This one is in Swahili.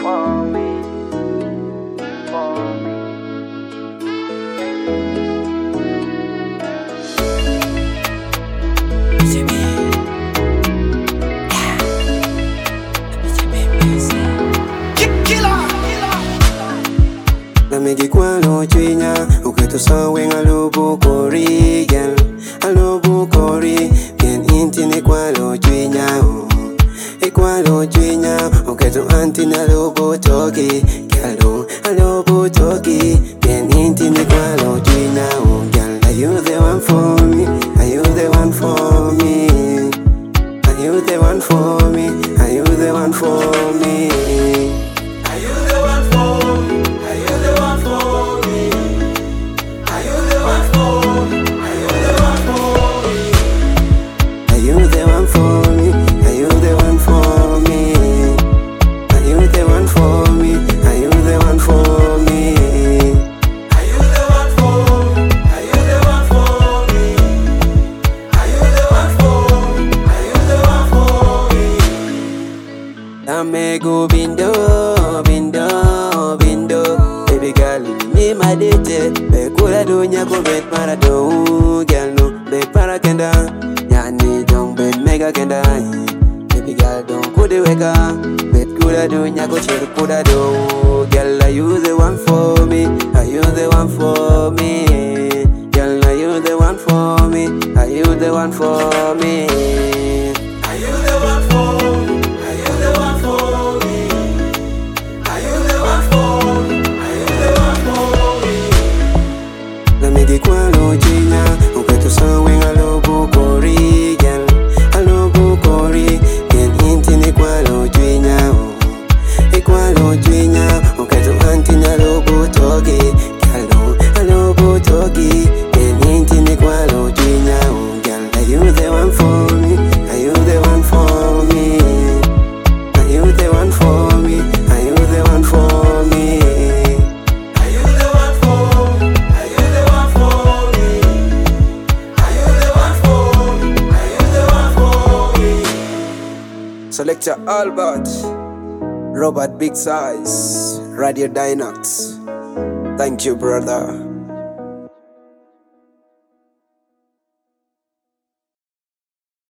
for me, for me. Namigi kwalo chwinya uketo sawe ngalobo kori girl alobo kori bien intine kwalo chwinya kwalo chwinya uketo antina lobo toki girl alobo toki bien intine kwalo chwinya girl. Are you the one for me? Are you the one for me? Are you the one for me? Are you the one for me? Are you the one for me? Are you the one for me? Are you the one for me? Are you the one for me? Are you the one for me? Are you the one for me? Are you the one for me? Are you the one for me? Are you the one for me? Are you the one for me? Are you the one for me? Amego bindo, bindo, bindo. Baby girl, ni madete. Be kula dunya ko bet para do, girl no be para kenda. Yani don't bet mega kenda. Baby girl don't kude weka. Bet kula dunya ko cher kuda do. Girl, are you the one for me? Are you the one for me? Girl, are you the one for me? Are you the one for me? Are you the one for me? Are you the one for me? Are you the one for me? Are you the one for me? Namigi kwalo chwinya uketo sawe ngalobo kori girl alobo kori bien intine kwalo chwinya kwalo chwinya uketo antina lobo toki girl alobo toki bien intine kwalo chwinya girl. Are you the one for me? Are you the one for me? Are you the one for me? Are you the one for me? Are you the one for me? Are you the one for me? Are you the one for me? Are you the one for me? Selector Albert, Robert Big Size, Radio Dynax. Thank you, brother.